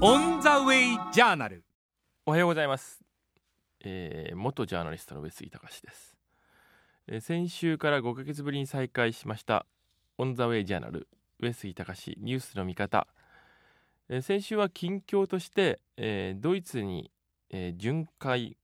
オンザウェイジャーナル。 おはようございます。元ジャーナリストの上杉隆です。先週から5ヶ月ぶりに再開しましたオンザウェイジャーナル上杉隆ニュースの見方。先週は近況として、ドイツに、巡回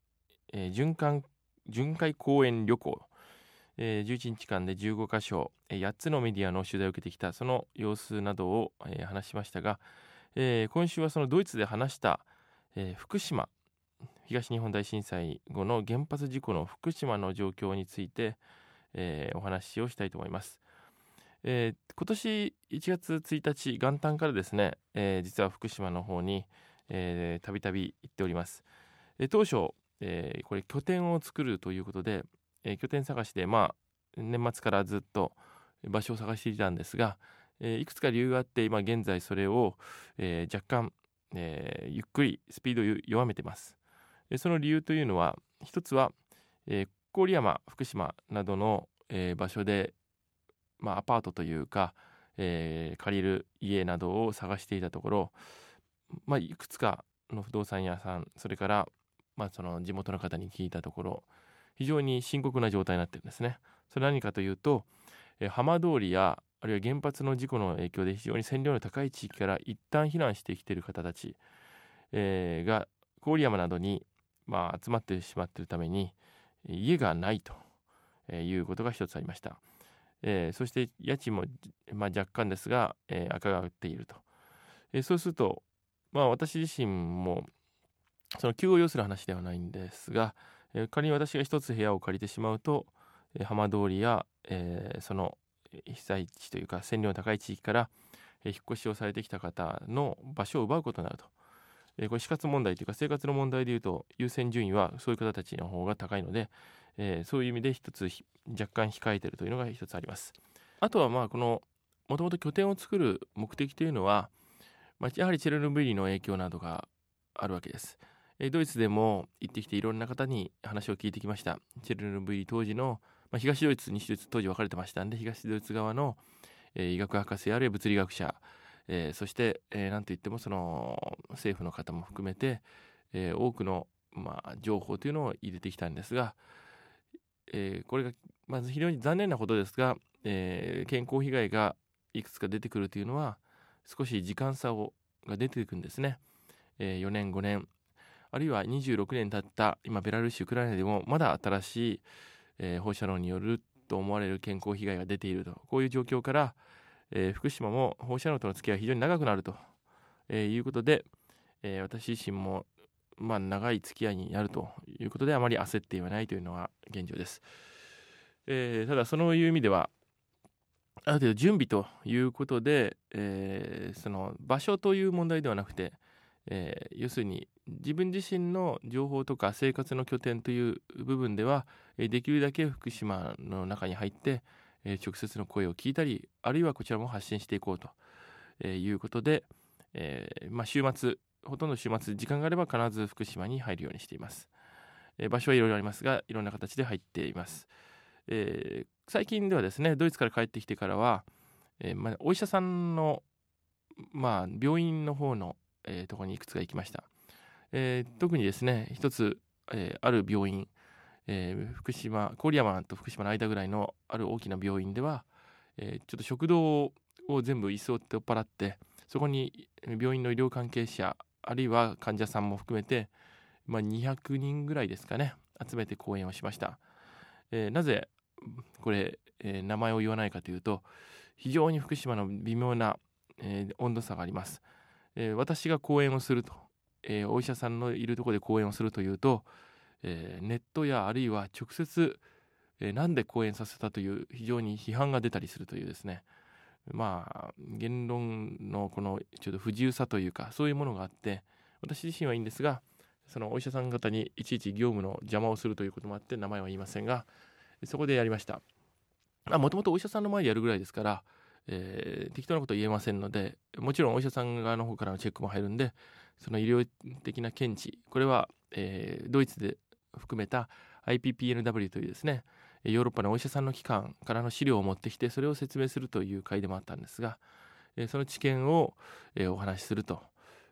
公演旅行、11日間で15カ所、8つのメディアの取材を受けてきたその様子などを、話しましたが、今週はそのドイツで話した、福島東日本大震災後の原発事故の福島の状況について、お話をしたいと思います。今年1月1日元旦からですね、実は福島の方にたびたび行っております。当初、これ拠点を作るということで、拠点探しで年末からずっと場所を探していたんですが、いくつか理由があって今現在それを、若干、ゆっくりスピードを弱めています。その理由というのは、一つは、郡山福島などの、場所で、アパートというか、借りる家などを探していたところ、いくつかの不動産屋さん、それから、その地元の方に聞いたところ、非常に深刻な状態になっているんですね。それは何かというと、浜通りやあるいは原発の事故の影響で非常に線量の高い地域から一旦避難してきている方たち、が郡山などに、集まってしまっているために家がないということが一つありました。そして家賃も、若干ですが、赤が売っていると。そうすると、私自身もその急を要する話ではないんですが、仮に私が一つ部屋を借りてしまうと、浜通りや、その被災地というか線量の高い地域から、引っ越しをされてきた方の場所を奪うことになると。これ死活問題というか生活の問題でいうと優先順位はそういう方たちの方が高いので、そういう意味で一つ若干控えているというのが一つあります。あとはこのもともと拠点を作る目的というのは、やはりチェルノブイリの影響などがあるわけです。ドイツでも行ってきていろんな方に話を聞いてきました。チェルノブイリ当時の、東ドイツ西ドイツ当時分かれてましたんで、東ドイツ側の、医学博士あるいは物理学者、そして、なんといってもその政府の方も含めて、多くの、情報というのを入れてきたんですが、これがまず非常に残念なことですが、健康被害がいくつか出てくるというのは少し時間差が出てくるんですね。4年5年あるいは26年経った今ベラルーシウクライナでもまだ新しい、放射能によると思われる健康被害が出ていると、こういう状況から、福島も放射能との付き合いが非常に長くなると、いうことで、私自身も長い付き合いになるということであまり焦っていないというのが現状です。ただそういう意味ではある程度準備ということで、その場所という問題ではなくて、要するに自分自身の情報とか生活の拠点という部分では、できるだけ福島の中に入って、直接の声を聞いたり、あるいはこちらも発信していこうと、いうことで、週末ほとんど週末時間があれば必ず福島に入るようにしています。場所はいろいろありますがいろんな形で入っています。最近ではですね、ドイツから帰ってきてからは、お医者さんの、病院の方の、ところにいくつか行きました。特にですね一つ、ある病院、郡山と福島の間ぐらいのある大きな病院では、ちょっと食堂を全部椅子を取っ払ってそこに病院の医療関係者あるいは患者さんも含めて、200人ぐらいですかね集めて講演をしました。なぜこれ、名前を言わないかというと、非常に福島の微妙な、温度差があります。私が講演をすると、お医者さんのいるところで講演をするというと、ネットやあるいは直接、なんで講演させたという非常に批判が出たりするというですね、言論のこのちょっと不自由さというかそういうものがあって、私自身はいいんですが、そのお医者さん方にいちいち業務の邪魔をするということもあって名前は言いませんが、そこでやりました。もともとお医者さんの前でやるぐらいですから、適当なことは言えませんので、もちろんお医者さん側の方からのチェックも入るんで、その医療的な見地、これは、ドイツで含めた IPPNW というですね、ヨーロッパのお医者さんの機関からの資料を持ってきてそれを説明するという会でもあったんですが、その知見を、お話しすると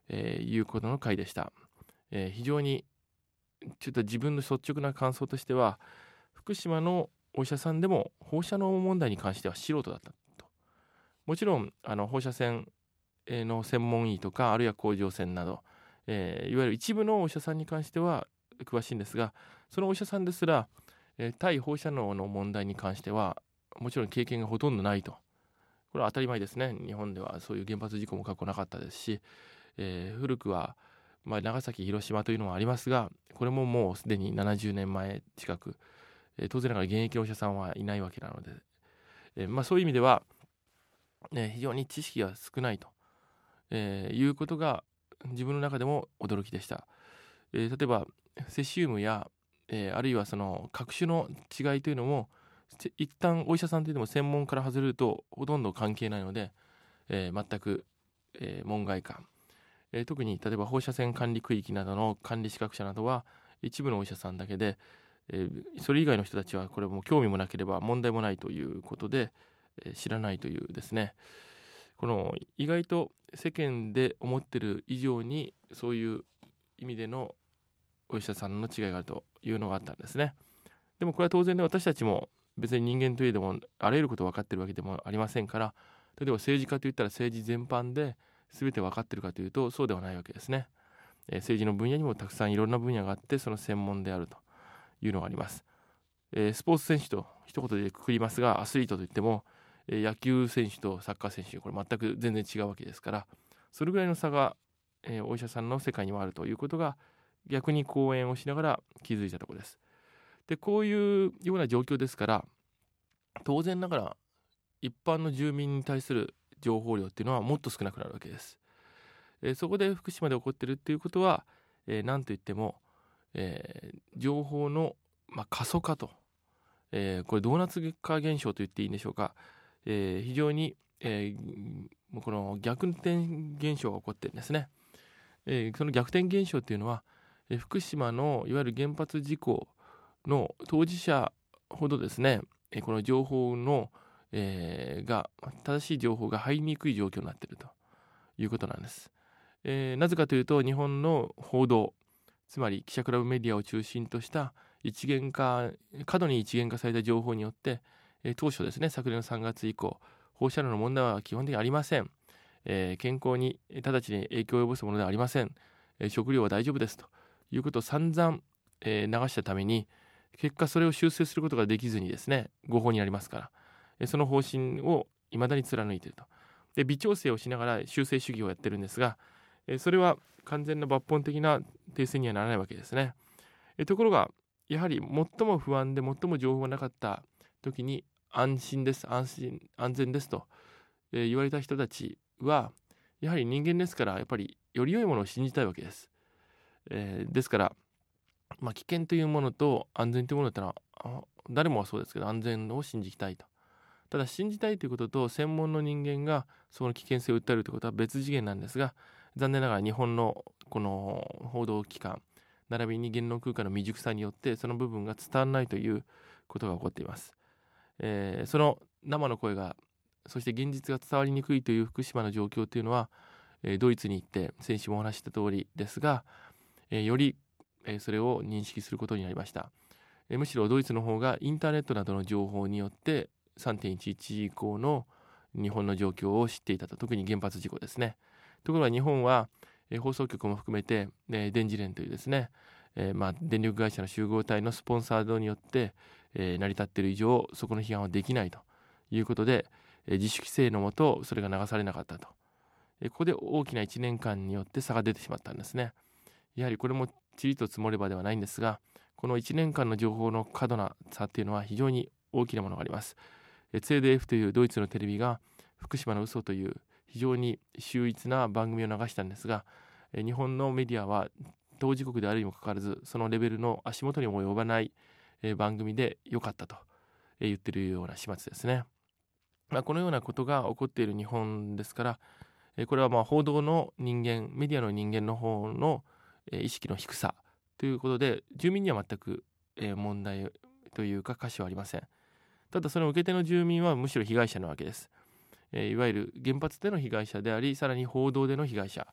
いうことの回でした。非常にちょっと自分の率直な感想としては、福島のお医者さんでも放射能問題に関しては素人だったと。もちろん放射線の専門医とか、あるいは甲状腺など、いわゆる一部のお医者さんに関しては詳しいんですが、そのお医者さんですら、対放射能の問題に関してはもちろん経験がほとんどないと。これは当たり前ですね。日本ではそういう原発事故も過去なかったですし、古くは、長崎、広島というのもありますが、これももうすでに70年前近く、当然ながら現役のお医者さんはいないわけなので、そういう意味では、非常に知識が少ないと、いうことが自分の中でも驚きでした。例えばセシウムや、あるいはその各種の違いというのも一旦お医者さんというのも専門から外れるとほとんど関係ないので、全く、門外漢、特に例えば放射線管理区域などの管理資格者などは一部のお医者さんだけで、それ以外の人たちはこれも興味もなければ問題もないということで、知らないというですね、この意外と世間で思ってる以上にそういう意味でのお医者さんの違いがあるというのがあったんですね。でもこれは当然で、私たちも別に人間といえどもあらゆることを分かっているわけでもありませんから、例えば政治家といったら政治全般で全て分かっているかというとそうではないわけですね。政治の分野にもたくさんいろんな分野があって、その専門であるというのがあります。スポーツ選手と一言でくくりますが、アスリートといっても、野球選手とサッカー選手、これ全く全然違うわけですから、それぐらいの差が、お医者さんの世界にはあるということが逆に講演をしながら気づいたところです。で、こういうような状況ですから、当然ながら一般の住民に対する情報量っていうのはもっと少なくなるわけです。そこで福島で起こっているっていうことは、何といっても、情報の、過疎化と、これドーナツ化現象と言っていいんでしょうか。非常に、この逆転現象が起こっているんですね。その逆転現象というのは、福島のいわゆる原発事故の当事者ほどですね、この情報の、が正しい情報が入りにくい状況になっているということなんです。なぜかというと、日本の報道、つまり記者クラブメディアを中心とした過度に一元化された情報によって、当初ですね、昨年の3月以降、放射能の問題は基本的にありません。健康に直ちに影響を及ぼすものではありません。食料は大丈夫ですということを散々、流したために、結果それを修正することができずにですね、誤報になりますから、その方針を未だに貫いていると。で、微調整をしながら修正主義をやってるんですが、それは完全な抜本的な停戦にはならないわけですね。ところがやはり最も不安で最も情報がなかった時に安心です、安全ですと、言われた人たちはやはり人間ですから、やっぱりより良いものを信じたいわけです。ですから、危険というものと安全というものだったら誰もはそうですけど、安全を信じたいと。ただ信じたいということと専門の人間がその危険性を訴えるということは別次元なんですが、残念ながら日本のこの報道機関並びに言論空間の未熟さによってその部分が伝わらないということが起こっています。その生の声が、そして現実が伝わりにくいという福島の状況というのは、ドイツに行って先週もお話した通りですが、より、それを認識することになりました。むしろドイツの方がインターネットなどの情報によって 3.11 以降の日本の状況を知っていたと。特に原発事故ですね。ところが日本は、放送局も含めて、電磁連というですね、電力会社の集合体のスポンサードによって、成り立っている以上そこの批判はできないということで、自主規制のもとそれが流されなかったと。ここで大きな1年間によって差が出てしまったんですね。やはりこれもちりと積もればではないんですが、この1年間の情報の過度な差っていうのは非常に大きなものがあります。ZDF というドイツのテレビが福島の嘘という非常に秀逸な番組を流したんですが、日本のメディアは当事国であるにもかかわらずそのレベルの足元にも及ばない番組で良かったと言っているような始末ですね。このようなことが起こっている日本ですから、これは報道の人間、メディアの人間の方の意識の低さということで、住民には全く問題というか瑕疵はありません。ただその受け手の住民はむしろ被害者なわけです。いわゆる原発での被害者であり、さらに報道での被害者、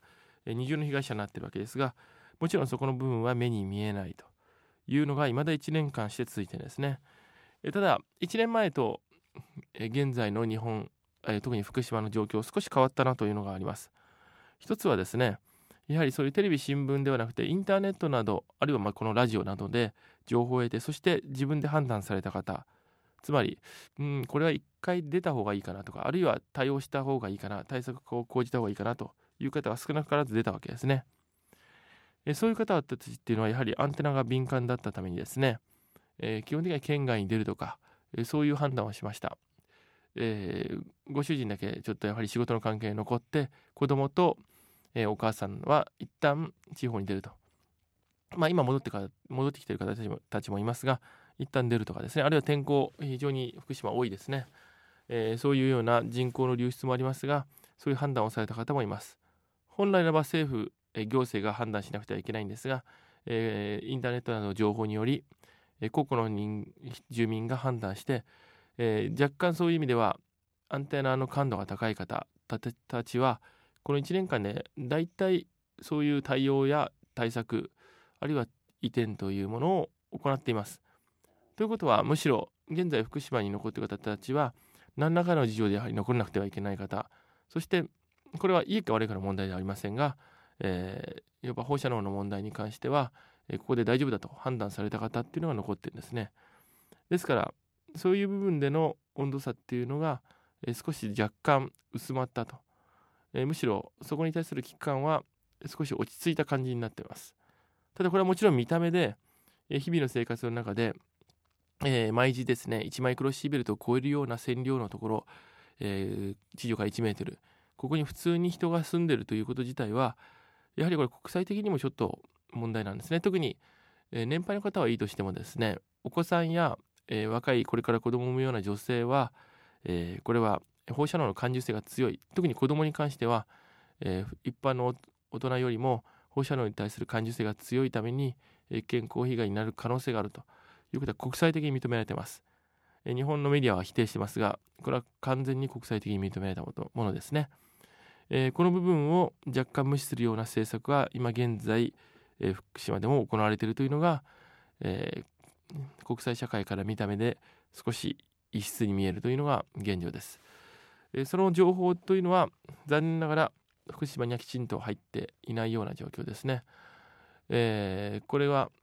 二重の被害者になっているわけですが、もちろんそこの部分は目に見えないというのが未だ1年間して続いているんですね。ただ1年前と現在の日本、特に福島の状況少し変わったなというのがあります。一つはですね、やはりそういうテレビ新聞ではなくてインターネットなど、あるいはこのラジオなどで情報を得て、そして自分で判断された方、つまりこれは一回出た方がいいかなとか、あるいは対応した方がいいかな、対策を講じた方がいいかなという方が少なからず出たわけですね。そういう方たちっていうのはやはりアンテナが敏感だったためにですね、基本的には県外に出るとか、そういう判断をしました。ご主人だけちょっとやはり仕事の関係に残って、子供と、お母さんは一旦地方に出ると。今戻ってきている方たちもいますが、一旦出るとかですね、あるいは天候、非常に福島多いですね。そういうような人口の流出もありますが、そういう判断をされた方もいます。本来ならば政府、行政が判断しなくてはいけないんですが、インターネットなどの情報により、個々の住民が判断して、若干そういう意味ではアンテナの感度が高い方たちはこの1年間でだいたいそういう対応や対策、あるいは移転というものを行っています。ということは、むしろ現在福島に残っている方たちは何らかの事情でやはり残らなくてはいけない方、そしてこれはいいか悪いかの問題ではありませんが、いわば放射能の問題に関しては、ここで大丈夫だと判断された方っていうのが残っているんですね。ですからそういう部分での温度差っていうのが、少し若干薄まったと、むしろそこに対する危機感は少し落ち着いた感じになっています。ただこれはもちろん見た目で、日々の生活の中で、毎時ですね1マイクロシーベルトを超えるような線量のところ、地上から1メートル、ここに普通に人が住んでいるということ自体はやはりこれ国際的にもちょっと問題なんですね。特に、年配の方はいいとしてもですね、お子さんや若いこれから子供を産むような女性は、これは放射能の感受性が強い。特に子供に関しては、一般の大人よりも放射能に対する感受性が強いために、健康被害になる可能性があるということは国際的に認められています。日本のメディアは否定してますが、これは完全に国際的に認められたものですね。この部分を若干無視するような政策は今現在、福島でも行われているというのが、国際社会から見た目で少し異質に見えるというのが現状です。その情報というのは残念ながら福島にはきちんと入っていないような状況ですね。これは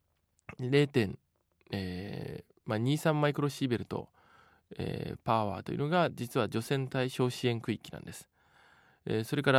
0.23 マイクロシーベルト、パワーというのが実は除染対象支援区域なんです。それから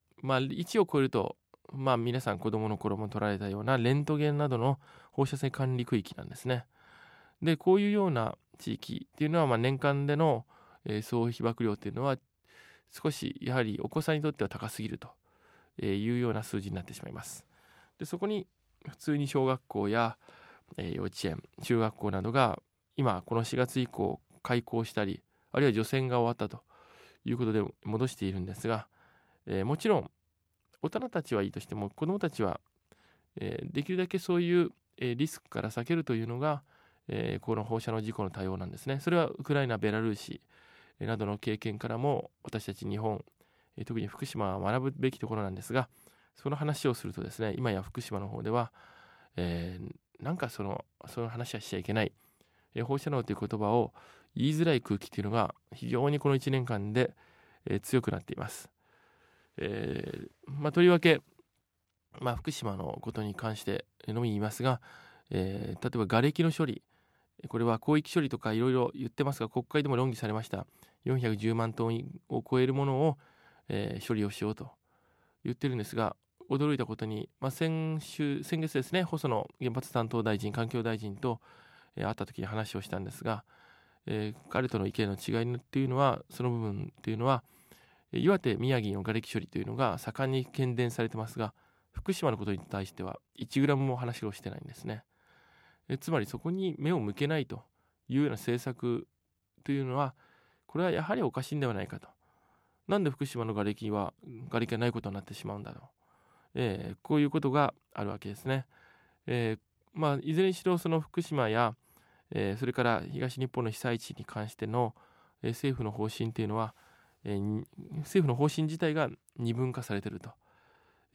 、1を超えると、皆さん子供の頃も取られたようなレントゲンなどの放射線管理区域なんですね。で、こういうような地域っていうのは、年間での、総被曝量っていうのは少しやはりお子さんにとっては高すぎるというような数字になってしまいます。で、そこに普通に小学校や、幼稚園、中学校などが今この4月以降開校したり、あるいは除染が終わったということで戻しているんですが、もちろん大人たちはいいとしても子どもたちは、できるだけそういう、リスクから避けるというのが、この放射能事故の対応なんですね。それはウクライナ、ベラルーシなどの経験からも私たち日本、特に福島は学ぶべきところなんですが、その話をするとですね、今や福島の方では、なんかその話はしちゃいけない、放射能という言葉を言いづらい空気というのが非常にこの1年間で、強くなっています。とりわけ、福島のことに関してのみ言いますが、例えば瓦礫の処理、これは広域処理とかいろいろ言ってますが、国会でも論議されました。410万トンを超えるものを、処理をしようと言ってるんですが、驚いたことに、先月ですね、細野原発担当大臣、環境大臣と、会った時に話をしたんですが、彼との意見の違いっていうのは、その部分っていうのは、岩手、宮城の瓦礫処理というのが盛んに喧伝されてますが、福島のことに対しては1グラムも話をしてないんですね。つまりそこに目を向けないというような政策というのは、これはやはりおかしいんではないかと。なんで福島の瓦礫がないことになってしまうんだろう。こういうことがあるわけですね。いずれにしろその福島や、それから東日本の被災地に関しての、政府の方針というのは、政府の方針自体が二分化されていると。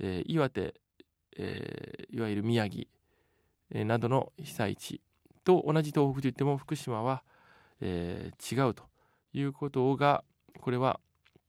岩手、いわゆる宮城、などの被災地と同じ東北といっても福島は、違うということが、これは、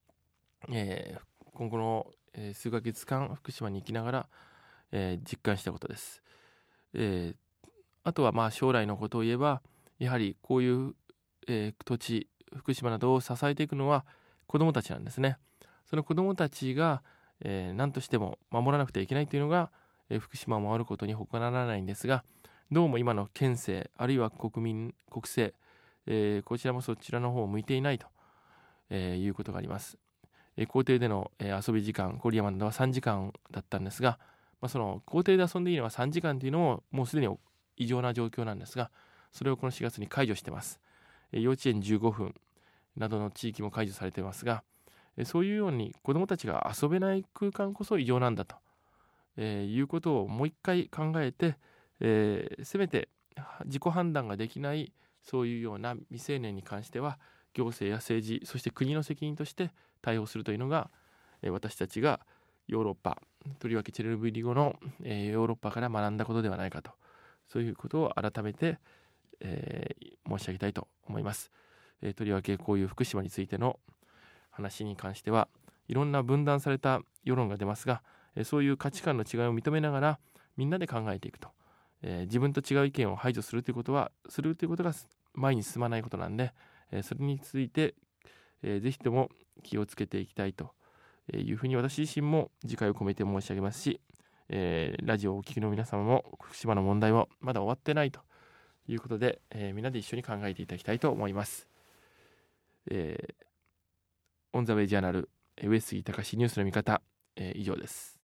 今後の、数ヶ月間福島に行きながら、実感したことです。あとは将来のことを言えば、やはりこういう、土地福島などを支えていくのは子どもたちなんですね。その子どもたちが、何としても守らなくてはいけないというのが、福島を守ることに他ならないんですが、どうも今の県政あるいは国政、こちらもそちらの方を向いていないと、いうことがあります。校庭での、遊び時間、郡山などは3時間だったんですが、その校庭で遊んでいいのは3時間というのももうすでに異常な状況なんですが、それをこの4月に解除しています。幼稚園15分などの地域も解除されていますが、そういうように子どもたちが遊べない空間こそ異常なんだと、いうことをもう一回考えて、せめて自己判断ができないそういうような未成年に関しては行政や政治、そして国の責任として対応するというのが、私たちがヨーロッパ、とりわけチェルノブイリ後の、ヨーロッパから学んだことではないかと、そういうことを改めて、申し上げたいと思います。とりわけこういう福島についての話に関してはいろんな分断された世論が出ますが、そういう価値観の違いを認めながらみんなで考えていくと、自分と違う意見を排除するということが前に進まないことなんで、それについて、ぜひとも気をつけていきたいというふうに私自身も自戒を込めて申し上げますし、ラジオをお聞きの皆様も福島の問題はまだ終わってないということで、みんなで一緒に考えていただきたいと思います。オンザウェイジャーナル上杉隆ニュースの見方、以上です。